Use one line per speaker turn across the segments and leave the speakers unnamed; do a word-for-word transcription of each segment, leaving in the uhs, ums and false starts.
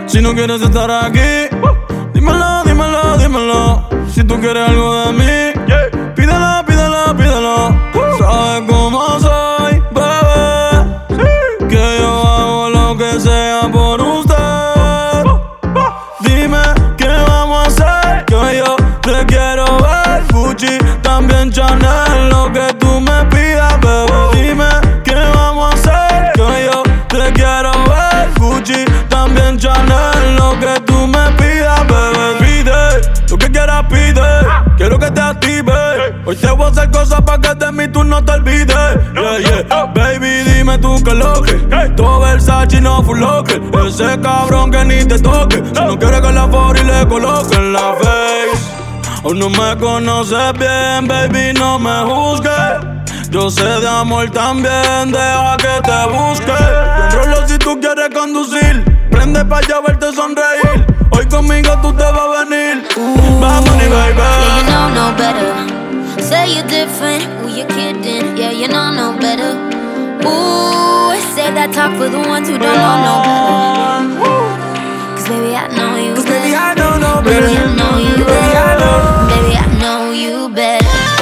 Si no quieres estar aquí, dímelo, dímelo, dímelo. Si tú quieres algo de mí, pídelo, pídelo, pídelo. Sabes cómo soy, bebé, que yo hago lo que sea por usted. Dime qué vamos a hacer, que yo te quiero ver. Gucci, también Chanel, lo que tú me pidas, bebé. Dime qué vamos a hacer, que yo te quiero ver. Gucci, también Chanel, lo que tú me pidas, bebé. Pide, lo que quieras pide, quiero que te active. Hoy te voy a hacer cosas pa' que de mí tú no te olvides. Yeah, yeah. Baby, dime tú qué lo que. Todo Versace no full locker. Ese cabrón que ni te toque. Si no quieres que la for y le coloquen la face. Aún no me conoces bien, baby, no me juzgues. Yo sé de amor también, deja que te busque. Yo enrolo si tú quieres conducir. Prende pa' allá verte sonreír. Hoy conmigo tú te vas a venir. Vamos, ni baby.
Yeah, you know no better. Say you're different, ooh, you're kidding. Yeah, you know no better. Ooh, say that talk for the ones who don't know no better. Cause baby, I know you
Cause
better.
baby, I know no better.
Baby, I know you
Baby, I
better.
know.
Baby, I know you better.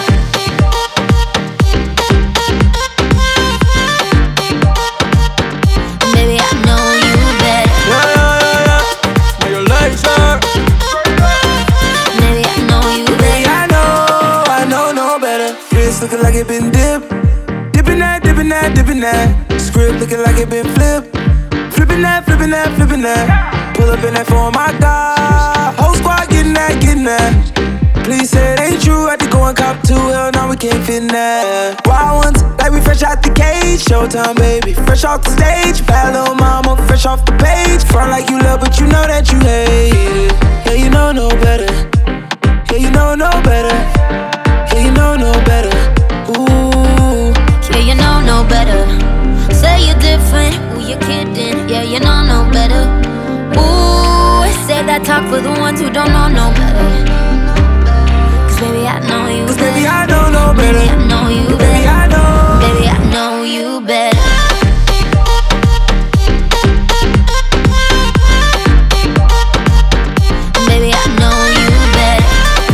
Baby, I know you better.
Yeah, yeah, yeah, yeah. Mayor Lazer.
Baby, I know you
Baby,
better.
I know, I know no better. Wrist looking like it been dipped. Dipping that, dipping that, dipping that. Script looking like it been flipped. Flipping that, flipping that, flipping that. Pull up in that for my God. Whole squad getting that, getting that. Please say it ain't true. Had to go and cop two. Hell no, we can't fit in that. Wild ones, like we fresh out the cage. Showtime, baby, fresh off the stage. Bad little mama, fresh off the page. Front like you love, but you know that you hate it. Yeah, you know no better. Yeah, you know no better. Yeah, you know no better. Ooh.
Yeah, you know no better. Say you're different, ooh, you're kidding. Yeah, you know no better. Ooh, say that talk for the ones who don't know no better. Cause baby, I know you
Cause
better.
baby, I know no better.
Baby, I know you better.
Baby, I know.
Baby, I know you better. Baby, I know you better.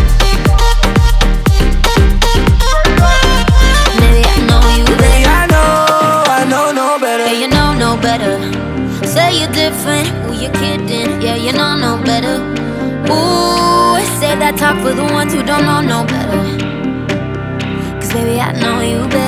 Baby, I know you
Baby,
better.
I know, I know no better.
Yeah, you know no better. Say you're different, ooh, you're kidding. Yeah, you know no better. Ooh, say that talk for the ones who don't know no better. Cause baby, I know you better.